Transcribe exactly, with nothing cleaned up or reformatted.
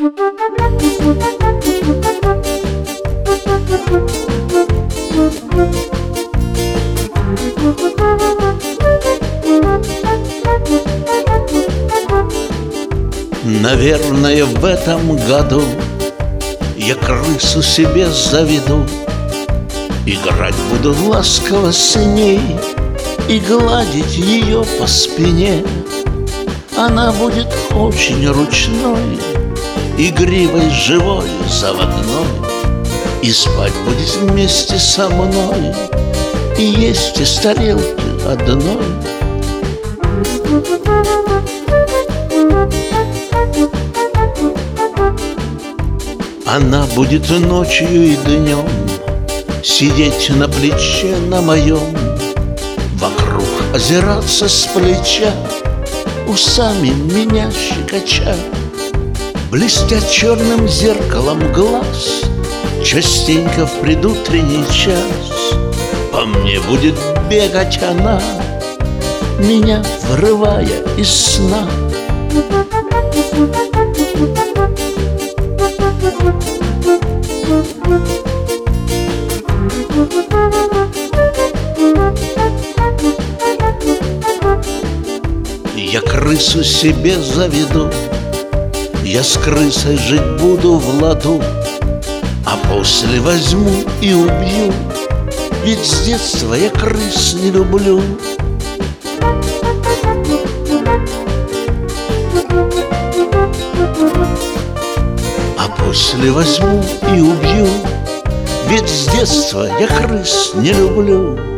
Наверное, в этом году я крысу себе заведу. Играть буду ласково с ней и гладить ее по спине. Она будет очень ручной, игривой, живой, заводной, и спать будет вместе со мной, и есть из тарелки одной. Она будет ночью и днем сидеть на плече на моем, вокруг озираться с плеча, усами меня щекоча, блестя черным зеркалом глаз, частенько в предутренний час по мне будет бегать она, меня вырывая из сна. Я крысу себе заведу, я с крысой жить буду в ладу, а после возьму и убью, ведь с детства я крыс не люблю. А после возьму и убью, ведь с детства я крыс не люблю.